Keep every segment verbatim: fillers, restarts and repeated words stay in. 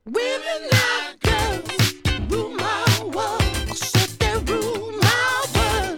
Women like girls rule my world. Said they rule my world.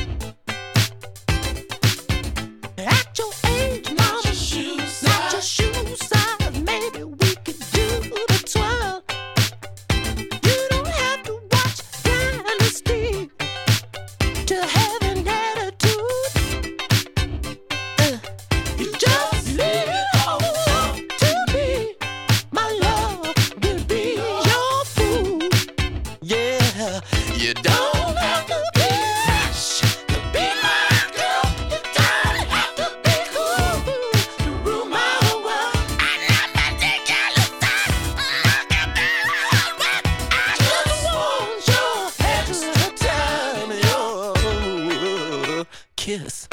At your age, mama, not your shoe size. Not your shoe size. Maybe we could do the twirl. You don't have to watch Dynasty to have an attitude. Uh, you just leave it all to me. My love will be your food. Yeah, you don't have to be rich to be my girl. You don't have to be cool to rule my world. I love my dick, I look fast. Look at me, I just want your head to time your kiss.